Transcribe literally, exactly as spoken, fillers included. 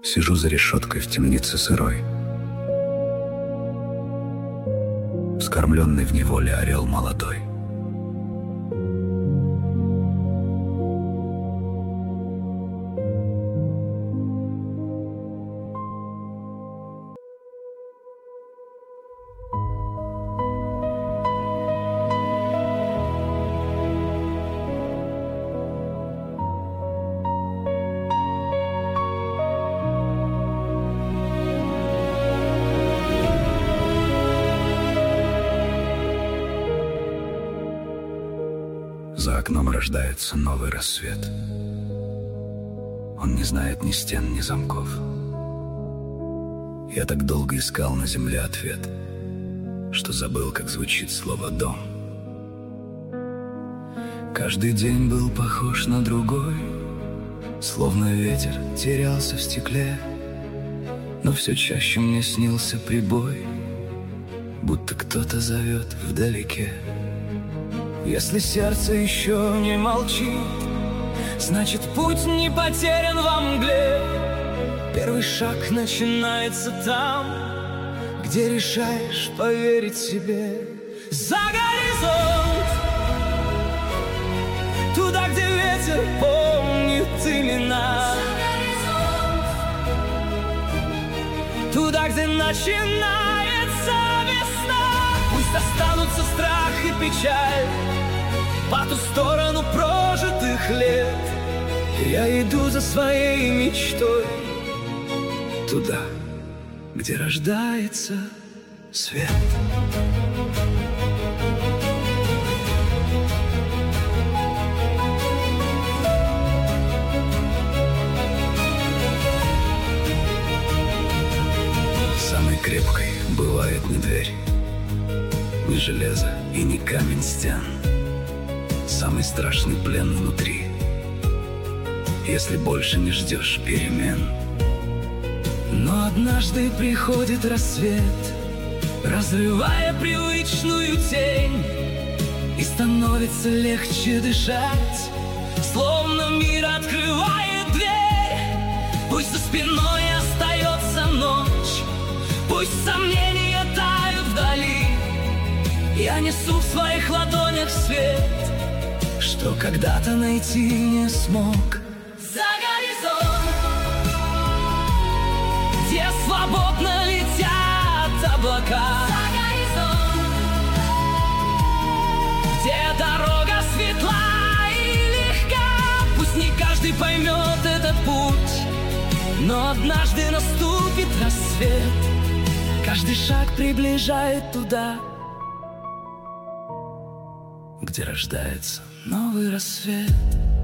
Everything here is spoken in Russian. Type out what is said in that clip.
Сижу за решеткой в темнице сырой, вскормленный в неволе орел молодой. За окном рождается новый рассвет. Он не знает ни стен, ни замков. Я так долго искал на земле ответ, что забыл, как звучит слово «дом». Каждый день был похож на другой, словно ветер терялся в стекле. Но все чаще мне снился прибой, будто кто-то зовет вдалеке. Если сердце еще не молчит, значит, путь не потерян во мгле. Первый шаг начинается там, где решаешь поверить себе. За горизонт, туда, где ветер помнит имена. Туда, где начинается весна. Пусть останутся страх и печаль по ту сторону прожитых лет. Я иду за своей мечтой, туда, где рождается свет. Самой крепкой бывает не дверь, не железо и не камень стен. Самый страшный плен внутри, если больше не ждешь перемен. Но однажды приходит рассвет, разрывая привычную тень, и становится легче дышать, словно мир открывает дверь. Пусть за спиной остается ночь, пусть сомнения тают вдали, я несу в своих ладонях свет, что когда-то найти не смог. За горизонт, где свободно летят облака. За горизонт, где дорога светла и легка. Пусть не каждый поймет этот путь, но однажды наступит рассвет. Каждый шаг приближает туда, где рождается новый рассвет.